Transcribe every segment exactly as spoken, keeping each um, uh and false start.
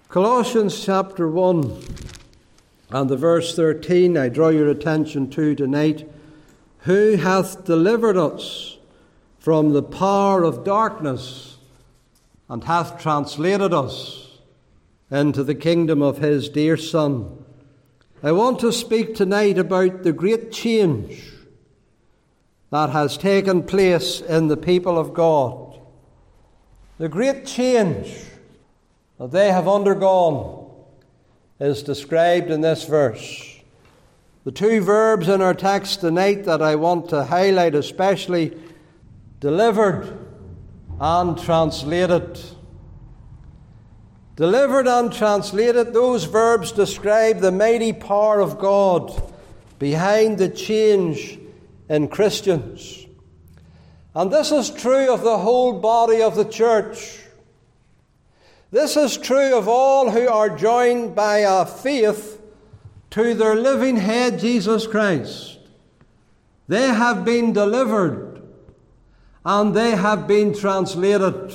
Colossians chapter one and the verse thirteen I draw your attention to tonight. Who hath delivered us from the power of darkness and hath translated us into the kingdom of his dear Son. I want to speak tonight about the great change that has taken place in the people of God. The great change that they have undergone is described in this verse. The two verbs in our text tonight that I want to highlight especially, delivered and translated. Delivered and translated, those verbs describe the mighty power of God behind the change in Christians. And this is true of the whole body of the church. This is true of all who are joined by a faith to their living head, Jesus Christ. They have been delivered and they have been translated.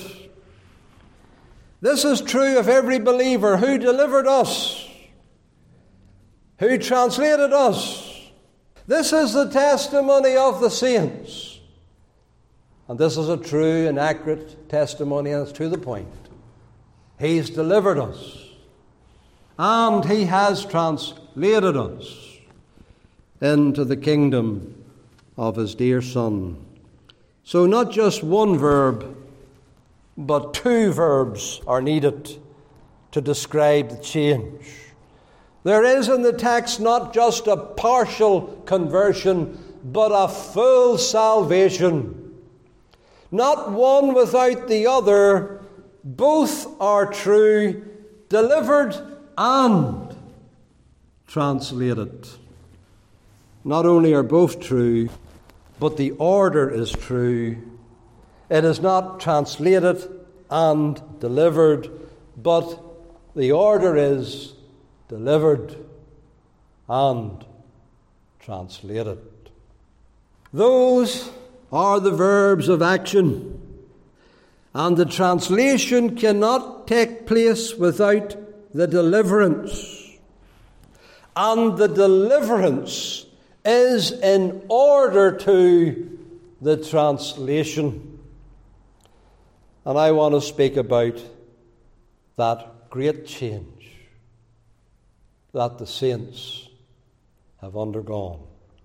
This is true of every believer who delivered us, who translated us. This is the testimony of the saints. And this is a true and accurate testimony, and it's to the point. He's delivered us, and he has translated us into the kingdom of his dear Son. So not just one verb, but two verbs are needed to describe the change. There is in the text not just a partial conversion, but a full salvation. Not one without the other. Both are true, delivered and translated. Not only are both true, but the order is true. It is not translated and delivered, but the order is delivered and translated. Those are the verbs of action. And the translation cannot take place without the deliverance. And the deliverance is in order to the translation. And I want to speak about that great change that the saints have undergone.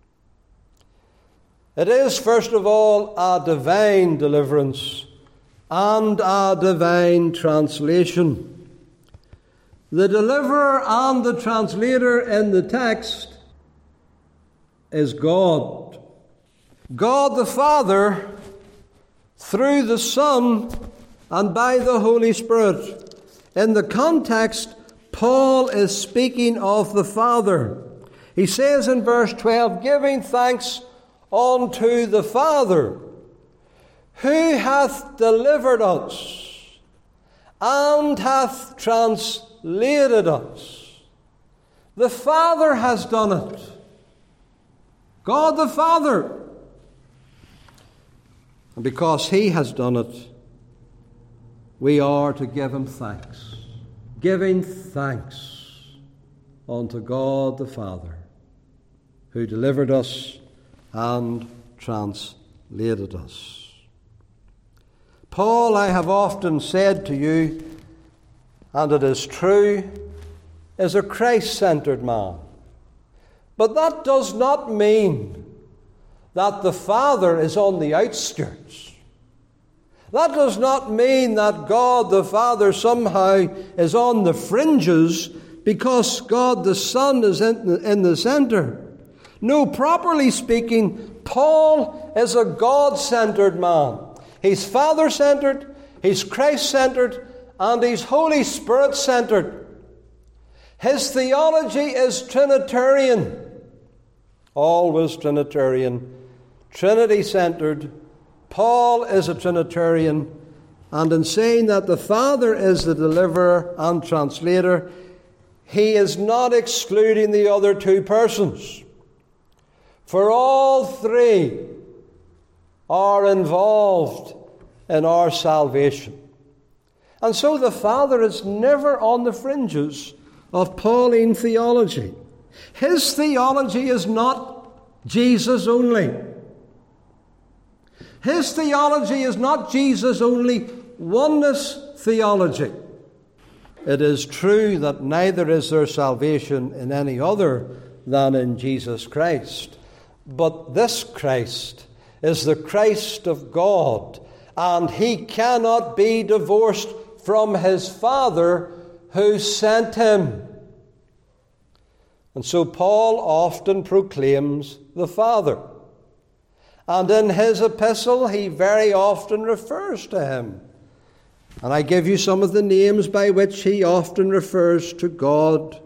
It is, first of all, a divine deliverance and a divine translation. The deliverer and the translator in the text is God. God the Father, through the Son and by the Holy Spirit. In the context, Paul is speaking of the Father. He says in verse twelve, giving thanks unto the Father, who hath delivered us and hath translated us. The Father has done it. God the Father. And because he has done it, we are to give him thanks. Giving thanks unto God the Father, who delivered us and translated us. Paul, I have often said to you, and it is true, is a Christ-centered man. But that does not mean that the Father is on the outskirts. That does not mean that God the Father somehow is on the fringes because God the Son is in the, in the center. No, properly speaking, Paul is a God-centered man. He's Father-centered, he's Christ-centered, and he's Holy Spirit-centered. His theology is Trinitarian. Always Trinitarian. Trinity-centered. Paul is a Trinitarian. And in saying that the Father is the deliverer and translator, he is not excluding the other two persons. For all three are involved in our salvation. And so the Father is never on the fringes of Pauline theology. His theology is not Jesus only. His theology is not Jesus only, oneness theology. It is true that neither is there salvation in any other than in Jesus Christ. But this Christ is the Christ of God, and he cannot be divorced from his Father who sent him. And so Paul often proclaims the Father. And in his epistle, he very often refers to him. And I give you some of the names by which he often refers to God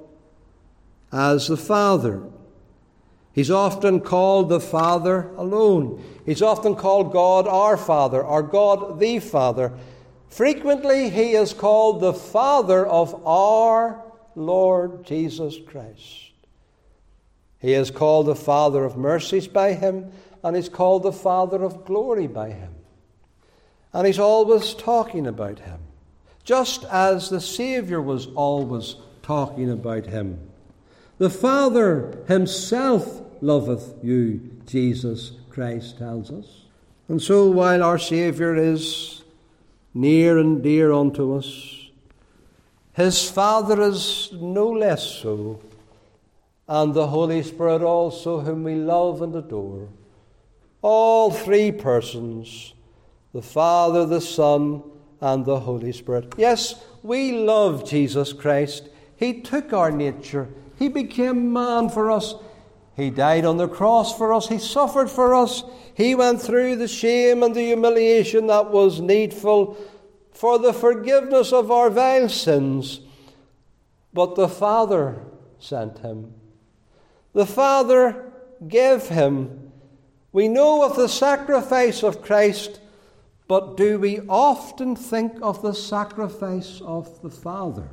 as the Father. He's often called the Father alone. He's often called God our Father, or God the Father. Frequently, he is called the Father of our Lord Jesus Christ. He is called the Father of mercies by him, and he's called the Father of glory by him. And he's always talking about him, just as the Saviour was always talking about him. The Father himself loveth you, Jesus Christ tells us. And so while our Saviour is near and dear unto us, his Father is no less so, and the Holy Spirit also, whom we love and adore. All three persons, the Father, the Son, and the Holy Spirit. Yes, we love Jesus Christ. He took our nature. He became man for us. He died on the cross for us. He suffered for us. He went through the shame and the humiliation that was needful for the forgiveness of our vile sins. But the Father sent him. The Father gave him. We know of the sacrifice of Christ, but do we often think of the sacrifice of the Father,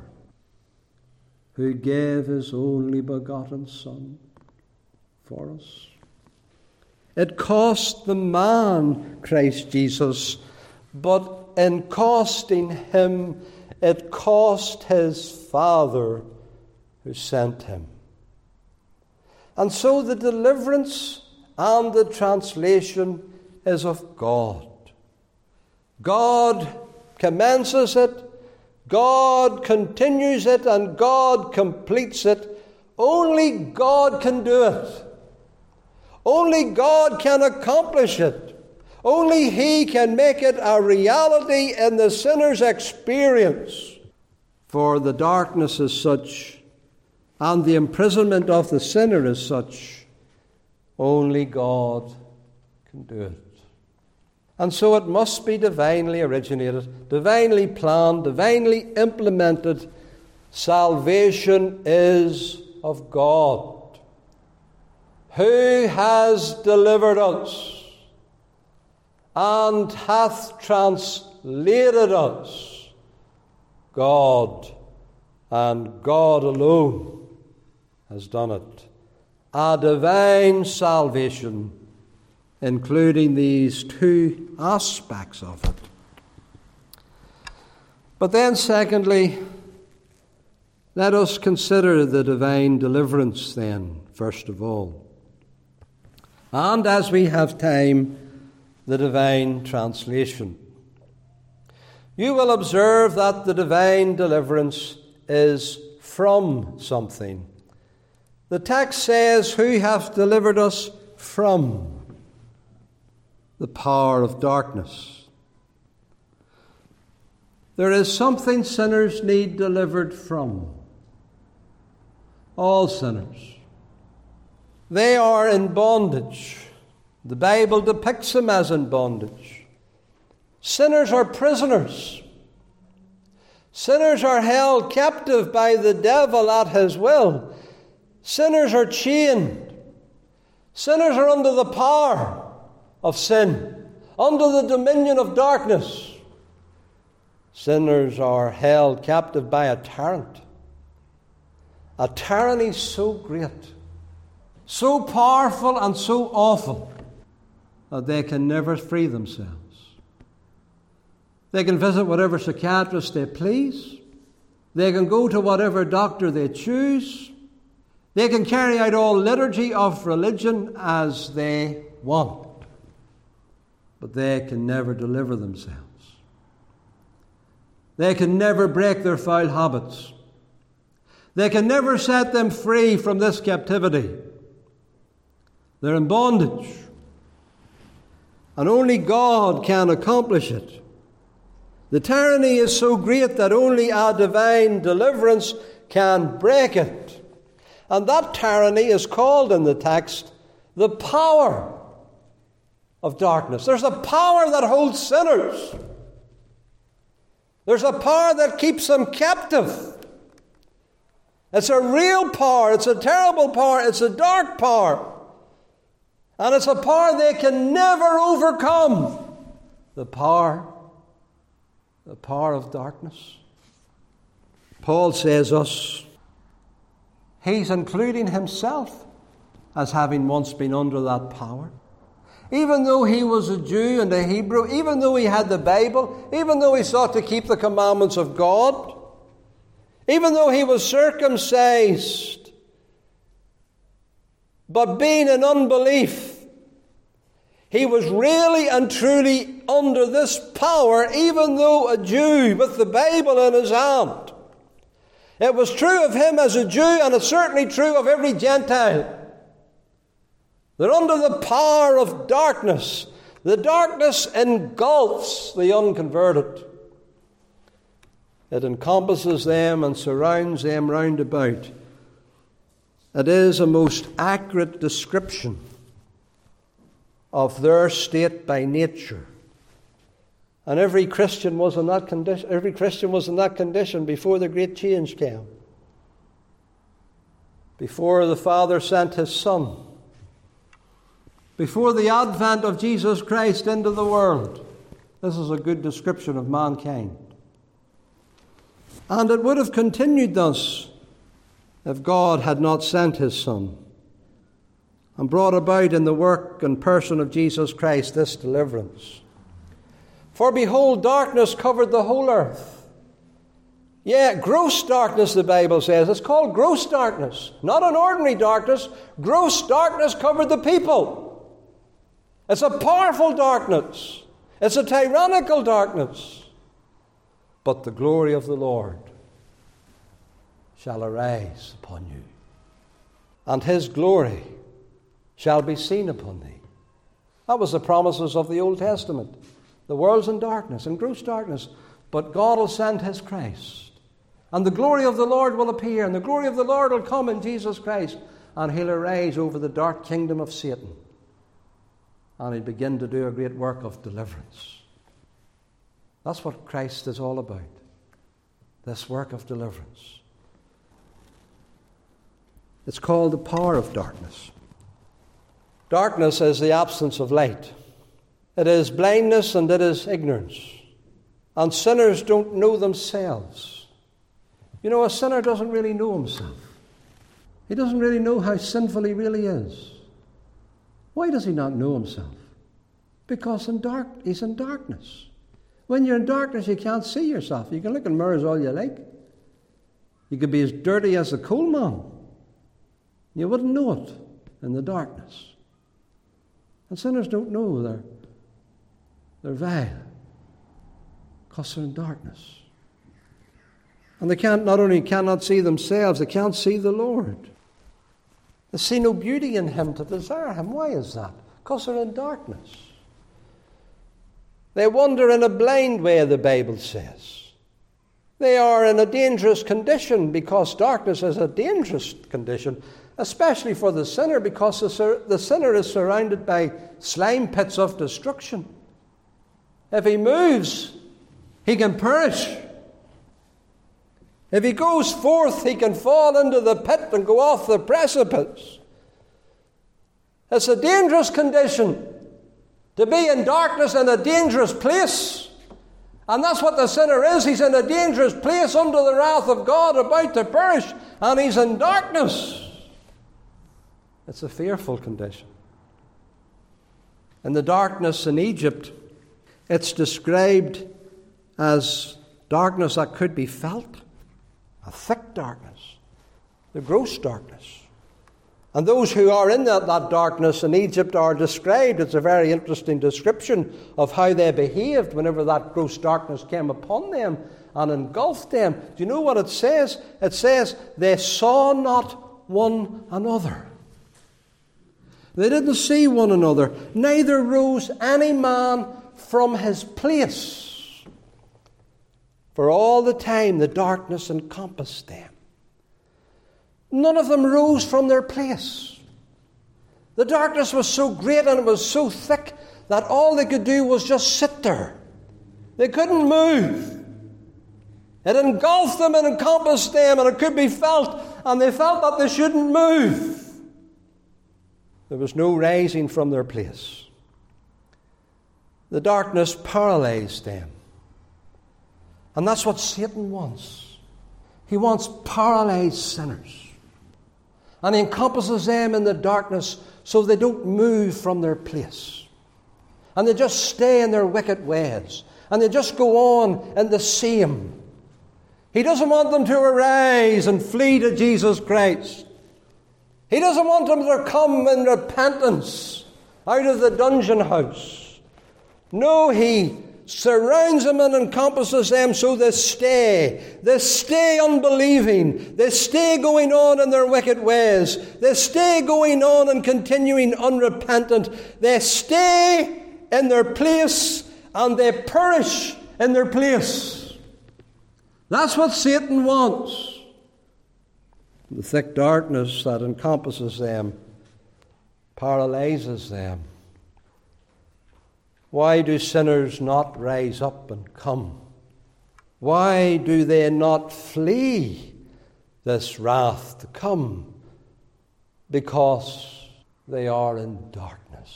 who gave his only begotten Son for us? It cost the man, Christ Jesus, but in costing him, it cost his Father who sent him. And so the deliverance and the translation is of God. God commences it, God continues it, and God completes it. Only God can do it. Only God can accomplish it. Only he can make it a reality in the sinner's experience. For the darkness is such, and the imprisonment of the sinner is such, only God can do it. And so it must be divinely originated, divinely planned, divinely implemented. Salvation is of God, who has delivered us and hath translated us. God, and God alone, has done it. A divine salvation, including these two aspects of it. But then, secondly, let us consider the divine deliverance then, first of all. And as we have time, the divine translation. You will observe that the divine deliverance is from something. The text says, who hath delivered us from the power of darkness. There is something sinners need delivered from. All sinners. They are in bondage. The Bible depicts them as in bondage. Sinners are prisoners. Sinners are held captive by the devil at his will. Sinners are chained. Sinners are under the power of sin, under the dominion of darkness. Sinners are held captive by a tyrant. A tyranny so great, so powerful and so awful that they can never free themselves. They can visit whatever psychiatrist they please. They can go to whatever doctor they choose. They can carry out all liturgy of religion as they want. But they can never deliver themselves. They can never break their foul habits. They can never set them free from this captivity. They're in bondage. And only God can accomplish it. The tyranny is so great that only a divine deliverance can break it. And that tyranny is called in the text the power of darkness. There's a power that holds sinners. There's a power that keeps them captive. It's a real power. It's a terrible power. It's a dark power. And it's a power they can never overcome. The power, the power of darkness. Paul says us, he's including himself as having once been under that power. Even though he was a Jew and a Hebrew, even though he had the Bible, even though he sought to keep the commandments of God, even though he was circumcised, but being in unbelief, he was really and truly under this power, even though a Jew with the Bible in his hand. It was true of him as a Jew, and it's certainly true of every Gentile. They're under the power of darkness. The darkness engulfs the unconverted. It encompasses them and surrounds them round about. It is a most accurate description of their state by nature. And every Christian was in that condition. Every Christian was in that condition before the great change came. Before the Father sent his Son. Before the advent of Jesus Christ into the world. This is a good description of mankind. And it would have continued thus if God had not sent his Son and brought about in the work and person of Jesus Christ this deliverance. For behold, darkness covered the whole earth. Yeah, gross darkness, the Bible says. It's called gross darkness. Not an ordinary darkness. Gross darkness covered the people. It's a powerful darkness. It's a tyrannical darkness. But the glory of the Lord shall arise upon you, and his glory shall be seen upon thee. That was the promises of the Old Testament. The world's in darkness, in gross darkness, but God will send his Christ. And the glory of the Lord will appear, and the glory of the Lord will come in Jesus Christ, and he'll arise over the dark kingdom of Satan. And he'll begin to do a great work of deliverance. That's what Christ is all about. This work of deliverance. It's called the power of darkness. Darkness is the absence of light. It is blindness and it is ignorance. And sinners don't know themselves. You know, a sinner doesn't really know himself. He doesn't really know how sinful he really is. Why does he not know himself? Because in dark, he's in darkness. When you're in darkness, you can't see yourself. You can look in mirrors all you like. You could be as dirty as a coal man. You wouldn't know it in the darkness. And sinners don't know they're, they're vile because they're in darkness. And they can't not only cannot see themselves, they can't see the Lord. They see no beauty in him to desire him. Why is that? Because they're in darkness. They wander in a blind way, the Bible says. They are in a dangerous condition because darkness is a dangerous condition, especially for the sinner, because the, the sinner is surrounded by slime pits of destruction. If he moves, he can perish. If he goes forth, he can fall into the pit and go off the precipice. It's a dangerous condition to be in darkness in a dangerous place. And that's what the sinner is. He's in a dangerous place under the wrath of God, about to perish, and he's in darkness. It's a fearful condition. In the darkness in Egypt, it's described as darkness that could be felt, a thick darkness, the gross darkness. And those who are in that, that darkness in Egypt are described. It's a very interesting description of how they behaved whenever that gross darkness came upon them and engulfed them. Do you know what it says? It says, they saw not one another. They didn't see one another. Neither rose any man from his place. For all the time the darkness encompassed them. None of them rose from their place. The darkness was so great and it was so thick that all they could do was just sit there. They couldn't move. It engulfed them and encompassed them, and it could be felt, and they felt that they shouldn't move. There was no rising from their place. The darkness paralyzed them. And that's what Satan wants. He wants paralyzed sinners. And he encompasses them in the darkness so they don't move from their place. And they just stay in their wicked ways. And they just go on in the same. He doesn't want them to arise and flee to Jesus Christ. He doesn't want them to come in repentance out of the dungeon house. No, he surrounds them and encompasses them so they stay. They stay unbelieving. They stay going on in their wicked ways. They stay going on and continuing unrepentant. They stay in their place and they perish in their place. That's what Satan wants. The thick darkness that encompasses them paralyzes them. Why do sinners not rise up and come? Why do they not flee this wrath to come? Because they are in darkness.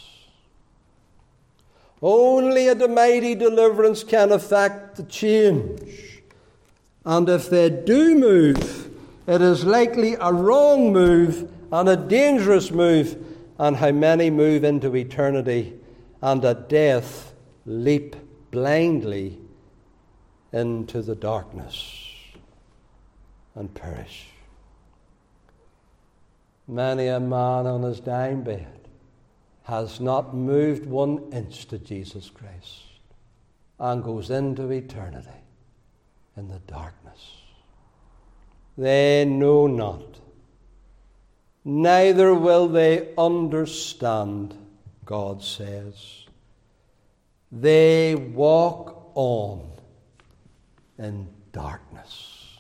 Only a mighty deliverance can effect the change. And if they do move, it is likely a wrong move and a dangerous move. And how many move into eternity and at death leap blindly into the darkness and perish. Many a man on his dying bed has not moved one inch to Jesus Christ and goes into eternity in the darkness. They know not, neither will they understand, God says. They walk on in darkness.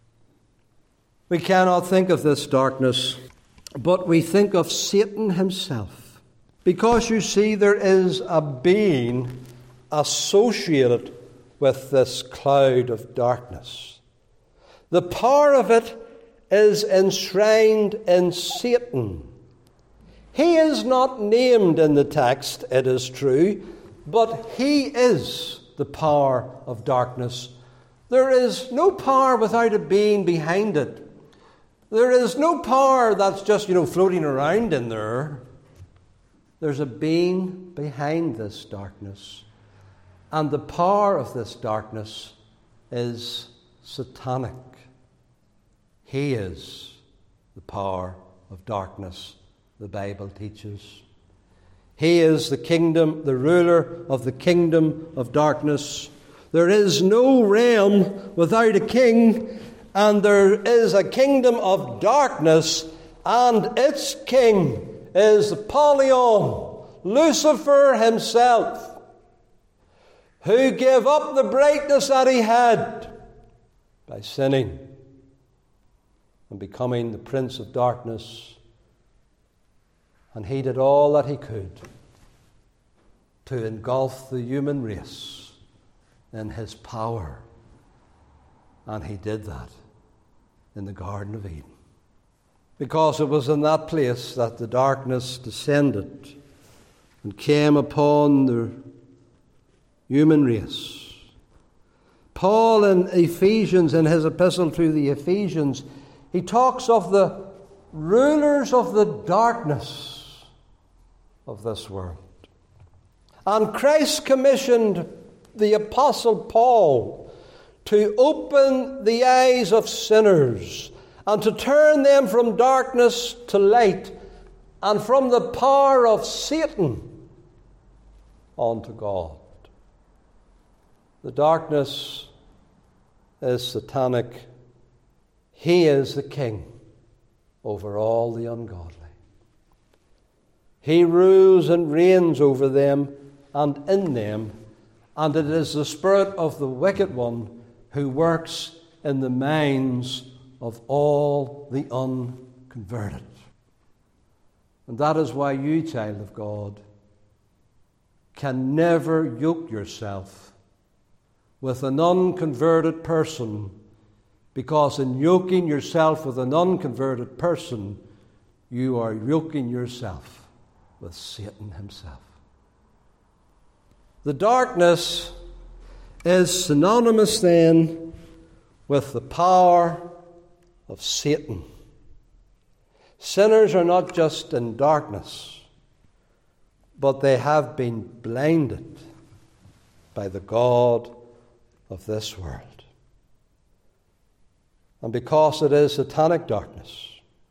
We cannot think of this darkness, but we think of Satan himself. Because you see, there is a being associated with this cloud of darkness. The power of it is enshrined in Satan. He is not named in the text, it is true, but he is the power of darkness. There is no power without a being behind it. There is no power that's just, you know, floating around in there. There's a being behind this darkness. And the power of this darkness is satanic. He is the power of darkness, the Bible teaches. He is the kingdom, the ruler of the kingdom of darkness. There is no realm without a king, and there is a kingdom of darkness, and its king is Apollyon, Lucifer himself, who gave up the brightness that he had by sinning and becoming the prince of darkness. And he did all that he could to engulf the human race in his power. And he did that in the Garden of Eden. Because it was in that place that the darkness descended and came upon the human race. Paul in Ephesians, in his epistle to the Ephesians, he talks of the rulers of the darkness of this world. And Christ commissioned the Apostle Paul to open the eyes of sinners and to turn them from darkness to light and from the power of Satan onto God. The darkness is satanic. He is the king over all the ungodly. He rules and reigns over them and in them, and it is the spirit of the wicked one who works in the minds of all the unconverted. And that is why you, child of God, can never yoke yourself with an unconverted person, because in yoking yourself with an unconverted person, you are yoking yourself with Satan himself. The darkness is synonymous then with the power of Satan. Sinners are not just in darkness, but they have been blinded by the god of this world. And because it is satanic darkness,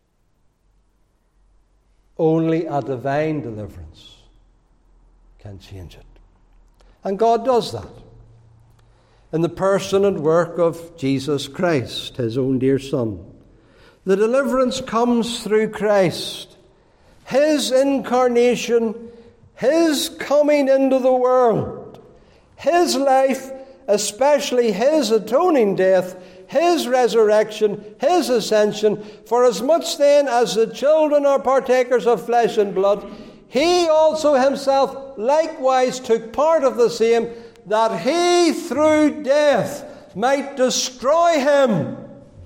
only a divine deliverance can change it. And God does that in the person and work of Jesus Christ, his own dear Son. The deliverance comes through Christ, his incarnation, his coming into the world, his life, especially his atoning death, his resurrection, his ascension. For as much then as the children are partakers of flesh and blood, he also himself likewise took part of the same, that he through death might destroy him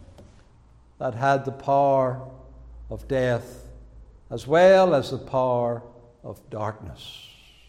that had the power of death as well as the power of darkness.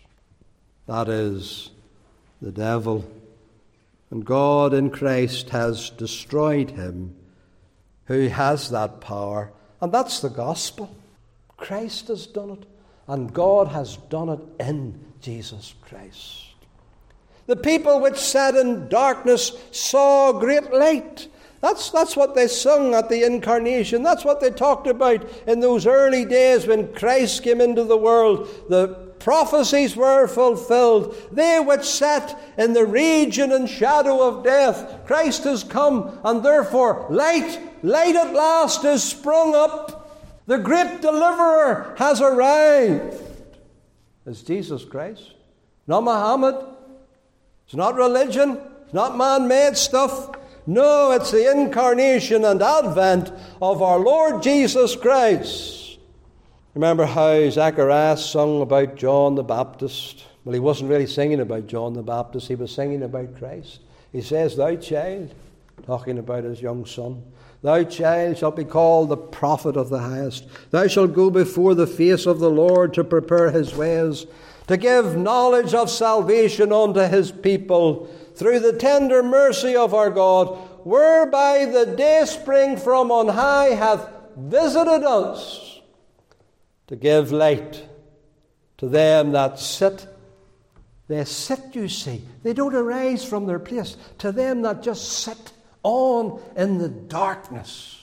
That is the devil. And God in Christ has destroyed him who has that power. And that's the gospel. Christ has done it. And God has done it in Jesus Christ. The people which sat in darkness saw great light. That's, that's what they sung at the incarnation. That's what they talked about in those early days when Christ came into the world. The prophecies were fulfilled. They which sat in the region and shadow of death, Christ has come, and therefore light, light at last is sprung up. The great deliverer has arrived. It's Jesus Christ. Not Muhammad. It's not religion. It's not man-made stuff. No, it's the incarnation and advent of our Lord Jesus Christ. Remember how Zacharias sung about John the Baptist? Well, he wasn't really singing about John the Baptist. He was singing about Christ. He says, "Thou child," talking about his young son, "thou child shalt be called the prophet of the highest. Thou shalt go before the face of the Lord to prepare his ways, to give knowledge of salvation unto his people, through the tender mercy of our God, whereby the dayspring from on high hath visited us, to give light to them that sit." They sit, you see. They don't arise from their place. To them that just sit on in the darkness.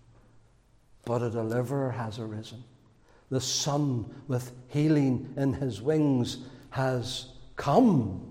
But a deliverer has arisen. The Son with healing in his wings has come.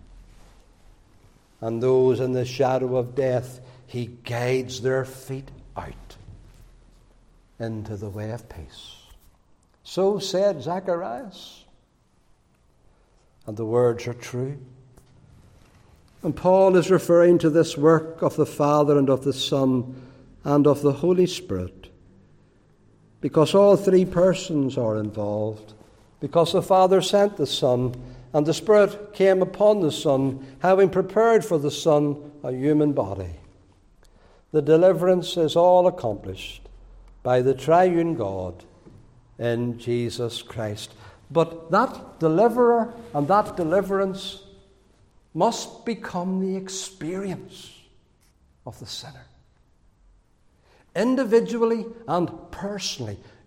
And those in the shadow of death, he guides their feet out into the way of peace. So said Zacharias. And the words are true. And Paul is referring to this work of the Father and of the Son and of the Holy Spirit, because all three persons are involved, because the Father sent the Son, and the Spirit came upon the Son, having prepared for the Son a human body. The deliverance is all accomplished by the triune God in Jesus Christ. But that deliverer and that deliverance must become the experience of the sinner. Individually and personally,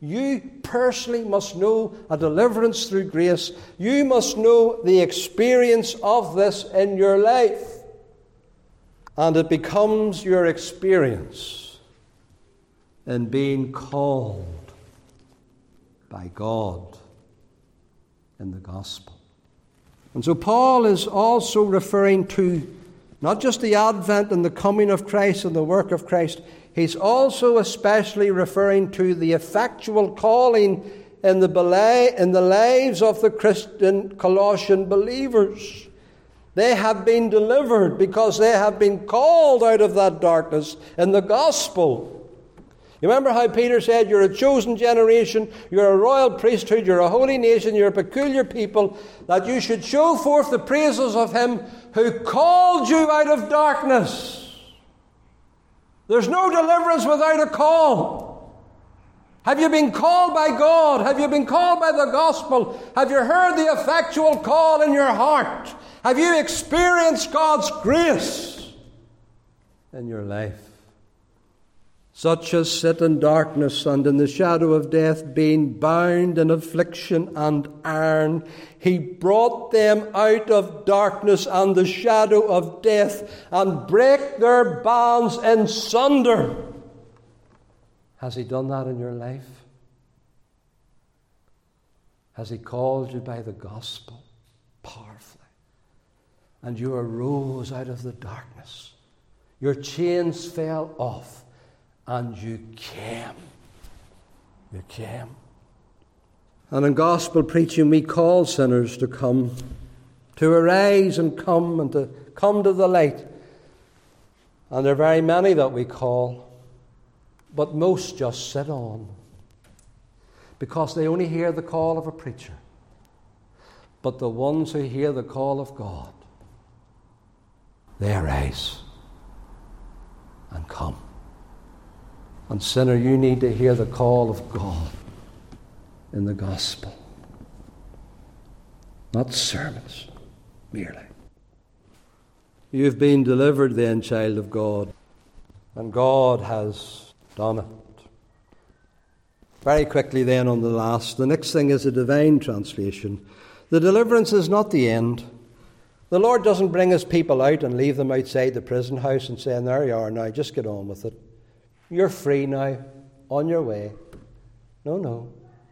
You personally must know a deliverance through grace. You must know the experience of this in your life. And it becomes your experience in being called by God in the gospel. And so Paul is also referring to not just the advent and the coming of Christ and the work of Christ. He's also especially referring to the effectual calling in the, in the lives of the Christian Colossian believers. They have been delivered because they have been called out of that darkness in the gospel. You remember how Peter said, you're a chosen generation, you're a royal priesthood, you're a holy nation, you're a peculiar people, that you should show forth the praises of him who called you out of darkness. There's no deliverance without a call. Have you been called by God? Have you been called by the gospel? Have you heard the effectual call in your heart? Have you experienced God's grace in your life? Such as sit in darkness and in the shadow of death, being bound in affliction and iron, he brought them out of darkness and the shadow of death, and brake their bonds in sunder. Has he done that in your life? Has he called you by the gospel powerfully? And you arose out of the darkness. Your chains fell off. And you came. You came. And in gospel preaching, we call sinners to come, to arise and come, and to come to the light. And there are very many that we call, but most just sit on, because they only hear the call of a preacher. But the ones who hear the call of God, they arise and come. And sinner, you need to hear the call of God in the gospel. Not sermons, merely. You've been delivered then, child of God, and God has done it. Very quickly then on the last, the next thing is a divine translation. The deliverance is not the end. The Lord doesn't bring his people out and leave them outside the prison house and say, there you are now, just get on with it. You're free now, on your way. No, no.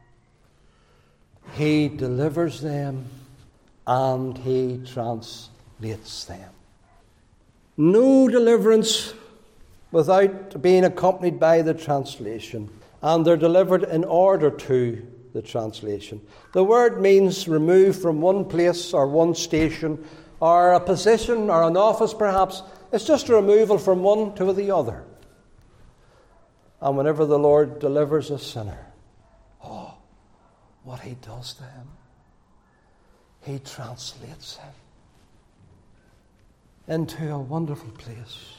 He delivers them and he translates them. No deliverance without being accompanied by the translation. And they're delivered in order to the translation. The word means remove from one place or one station or a position or an office perhaps. It's just a removal from one to the other. And whenever the Lord delivers a sinner, oh, what he does to him. He translates him into a wonderful place.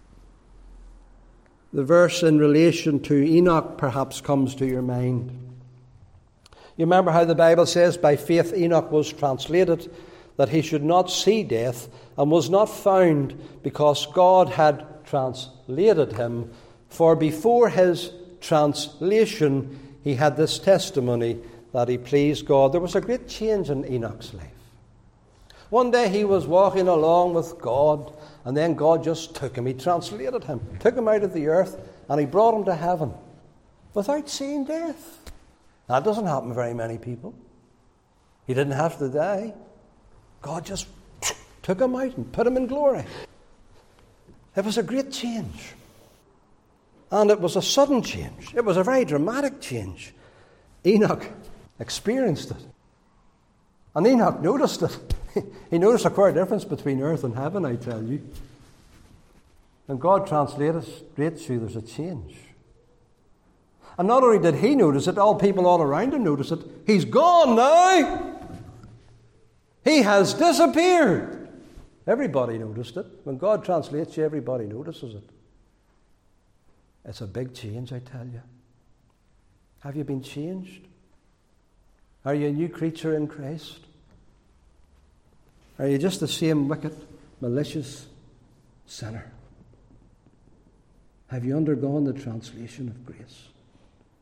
The verse in relation to Enoch perhaps comes to your mind. You remember how the Bible says, by faith Enoch was translated, that he should not see death, and was not found because God had translated him. For before his translation, he had this testimony that he pleased God. There was a great change in Enoch's life. One day he was walking along with God, and then God just took him. He translated him, took him out of the earth, and he brought him to heaven without seeing death. That doesn't happen to very many people. He didn't have to die. God just took him out and put him in glory. It was a great change. And it was a sudden change. It was a very dramatic change. Enoch experienced it. And Enoch noticed it. He noticed a quite difference between earth and heaven, I tell you. And God translates you, there's a change. And not only did he notice it, all people all around him notice it. He's gone now. He has disappeared. Everybody noticed it. When God translates you, everybody notices it. It's a big change, I tell you. Have you been changed? Are you a new creature in Christ? Are you just the same wicked, malicious sinner? Have you undergone the translation of grace?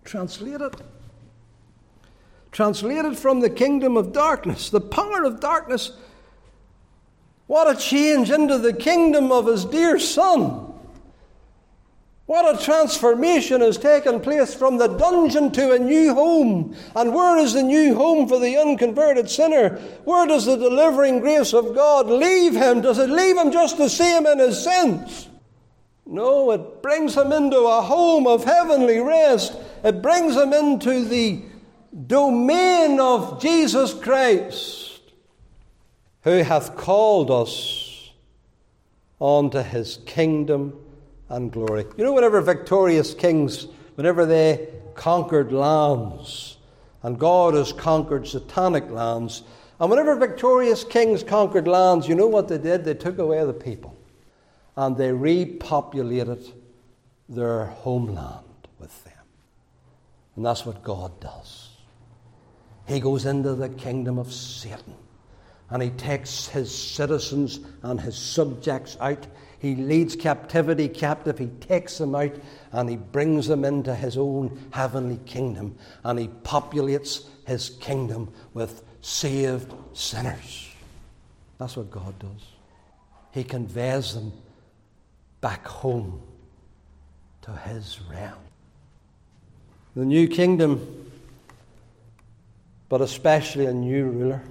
Translated. Translated from the kingdom of darkness, the power of darkness. What a change into the kingdom of his dear Son. What a transformation has taken place from the dungeon to a new home. And where is the new home for the unconverted sinner? Where does the delivering grace of God leave him? Does it leave him just the same in his sins? No, it brings him into a home of heavenly rest. It brings him into the domain of Jesus Christ, who hath called us unto his kingdom and glory. You know, whenever victorious kings, whenever they conquered lands, and God has conquered satanic lands, and whenever victorious kings conquered lands, you know what they did? They took away the people, and they repopulated their homeland with them. And that's what God does. He goes into the kingdom of Satan, and he takes his citizens and his subjects out. He leads captivity captive. He takes them out and he brings them into his own heavenly kingdom. And he populates his kingdom with saved sinners. That's what God does. He conveys them back home to his realm. The new kingdom, but especially a new ruler.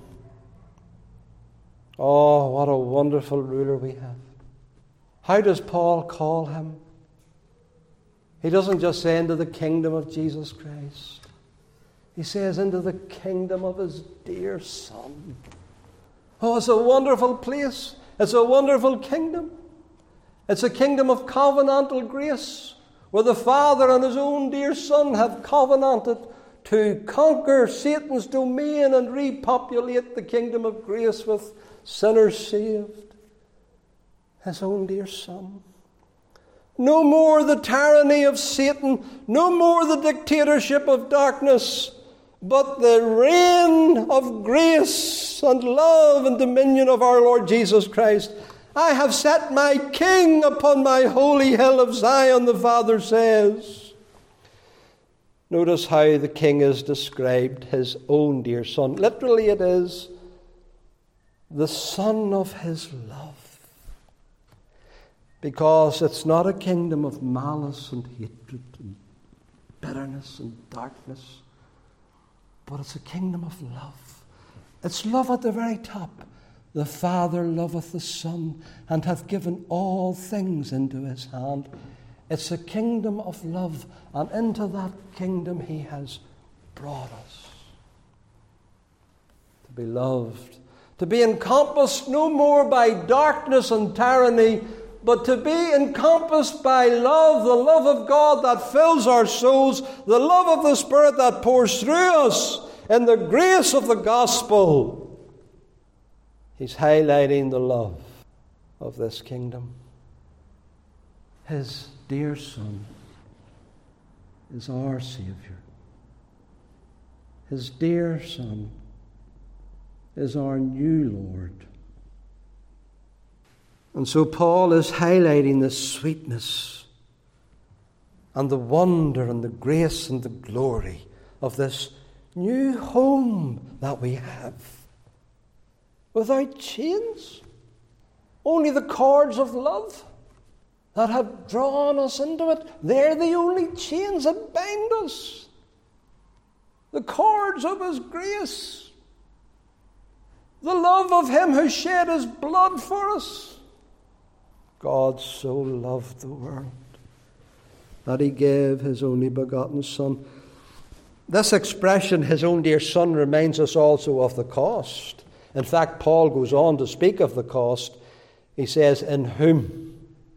Oh, what a wonderful ruler we have. How does Paul call him? He doesn't just say into the kingdom of Jesus Christ. He says into the kingdom of his dear Son. Oh, it's a wonderful place. It's a wonderful kingdom. It's a kingdom of covenantal grace, where the Father and his own dear Son have covenanted to conquer Satan's domain and repopulate the kingdom of grace with sinners saved. His own dear Son. No more the tyranny of Satan, no more the dictatorship of darkness, but the reign of grace and love and dominion of our Lord Jesus Christ. I have set my King upon my holy hill of Zion, the Father says. Notice how the King is described, his own dear Son. Literally it is the Son of his love. Because it's not a kingdom of malice and hatred and bitterness and darkness, but it's a kingdom of love. It's love at the very top. The Father loveth the Son and hath given all things into his hand. It's a kingdom of love, and into that kingdom he has brought us. To be loved, to be encompassed no more by darkness and tyranny, but to be encompassed by love, the love of God that fills our souls, the love of the Spirit that pours through us in the grace of the gospel. He's highlighting the love of this kingdom. His dear Son is our Saviour. His dear Son is our new Lord. And so Paul is highlighting the sweetness and the wonder and the grace and the glory of this new home that we have. Without chains, only the cords of love that have drawn us into it. They're the only chains that bind us. The cords of his grace. The love of him who shed his blood for us. God so loved the world that he gave his only begotten Son. This expression, his own dear Son, reminds us also of the cost. In fact, Paul goes on to speak of the cost. He says, in whom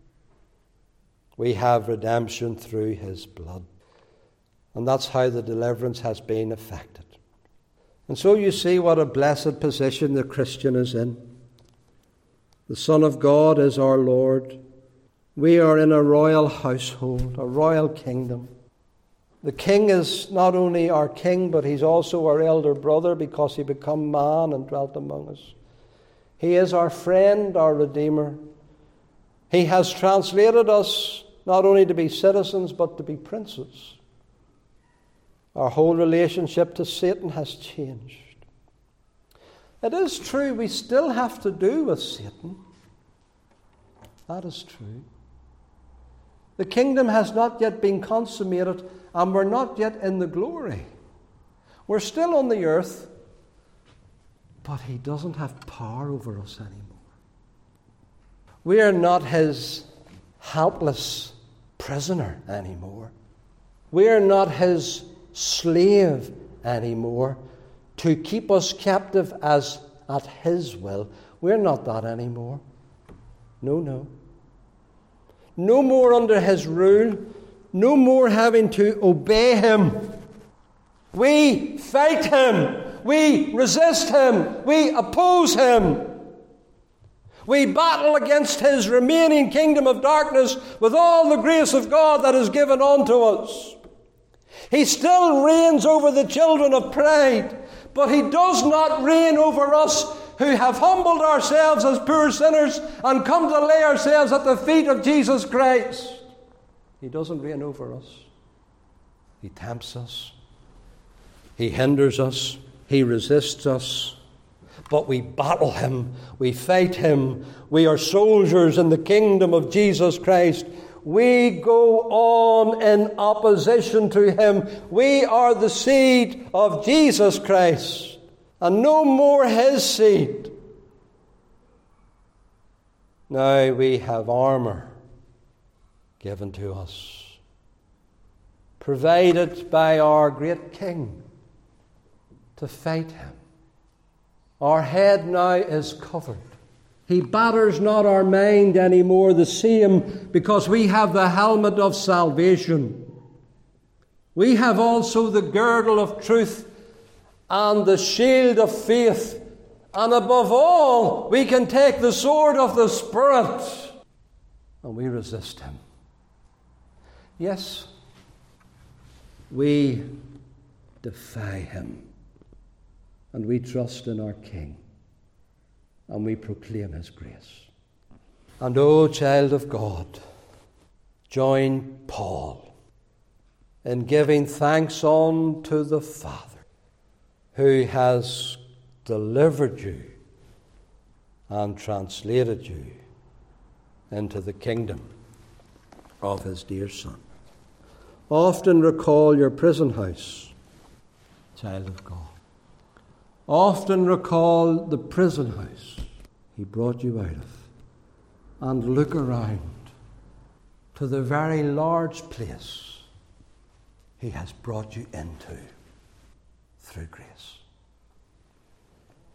we have redemption through his blood. And that's how the deliverance has been effected. And so you see what a blessed position the Christian is in. The Son of God is our Lord. We are in a royal household, a royal kingdom. The King is not only our King, but he's also our elder brother, because he became man and dwelt among us. He is our friend, our Redeemer. He has translated us not only to be citizens, but to be princes. Our whole relationship to Satan has changed. It is true we still have to do with Satan. That is true. The kingdom has not yet been consummated, and we're not yet in the glory. We're still on the earth, but he doesn't have power over us anymore. We are not his helpless prisoner anymore. We are not his slave anymore to keep us captive as at his will. We're not that anymore. No, no. No more under his rule. No more having to obey him. We fight him. We resist him. We oppose him. We battle against his remaining kingdom of darkness with all the grace of God that is given unto us. He still reigns over the children of pride, but he does not reign over us who have humbled ourselves as poor sinners and come to lay ourselves at the feet of Jesus Christ. He doesn't reign over us. He tempts us. He hinders us. He resists us. But we battle him. We fight him. We are soldiers in the kingdom of Jesus Christ. We go on in opposition to him. We are the seed of Jesus Christ, and no more his seed. Now we have armor given to us, provided by our great King to fight him. Our head now is covered. He batters not our mind anymore the same, because we have the helmet of salvation. We have also the girdle of truth and the shield of faith. And above all, we can take the sword of the Spirit, and we resist him. Yes, we defy him, and we trust in our King. And we proclaim his grace. And, O child of God, join Paul in giving thanks unto the Father, who has delivered you and translated you into the kingdom of his dear Son. Often recall your prison house, child of God. Often recall the prison house he brought you out of, and look around to the very large place he has brought you into through grace.